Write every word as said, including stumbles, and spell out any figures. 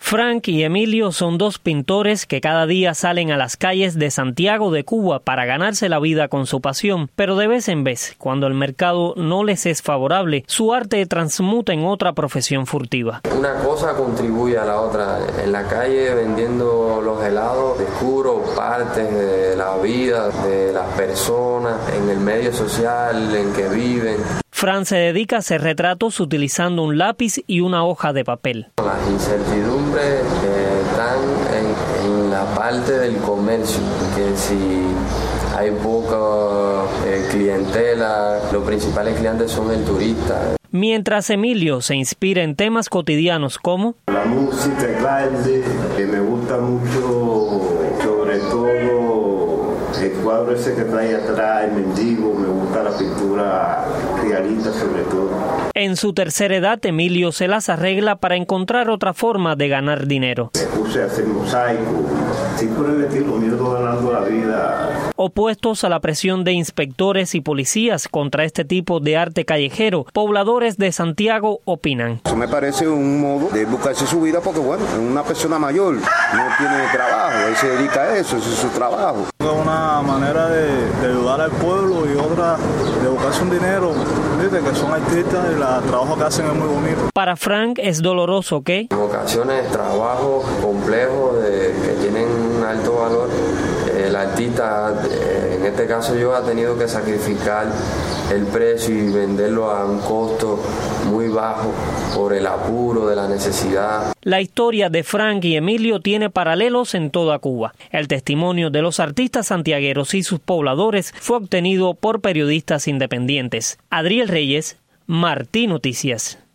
Frank y Emilio son dos pintores que cada día salen a las calles de Santiago de Cuba para ganarse la vida con su pasión, pero de vez en vez, cuando el mercado no les es favorable, su arte transmuta en otra profesión furtiva. Una cosa contribuye a la otra. En la calle vendiendo los helados descubro partes de la vida de las personas, en el medio social en que viven. Fran se dedica a hacer retratos utilizando un lápiz y una hoja de papel. Las incertidumbres eh, están en, en la parte del comercio, que si hay poca eh, clientela, los principales clientes son el turista. Mientras Emilio se inspira en temas cotidianos como la música, el baile, que me gusta mucho, sobre todo el cuadro ese que trae atrás, el mendigo, me gusta la pintura realista sobre todo. En su tercera edad, Emilio se las arregla para encontrar otra forma de ganar dinero. Me puse a hacer mosaico, sí, por el estilo mío, ganando la vida. Opuestos a la presión de inspectores y policías contra este tipo de arte callejero, pobladores de Santiago opinan. Eso me parece un modo de buscarse su vida porque, bueno, una persona mayor no tiene trabajo, él se dedica a eso, ese es su trabajo. Es una manera de, de ayudar al pueblo y otra de buscarse un dinero, ¿viste? Que son artistas y el trabajo que hacen es muy bonito. Para Frank es doloroso que en ocasiones trabajos complejos de, que tienen un alto valor, el artista, en este caso yo, ha tenido que sacrificar el precio y venderlo a un costo muy bajo por el apuro de la necesidad. La historia de Frank y Emilio tiene paralelos en toda Cuba. El testimonio de los artistas santiagueros y sus pobladores fue obtenido por periodistas independientes. Adriel Reyes, Martí Noticias.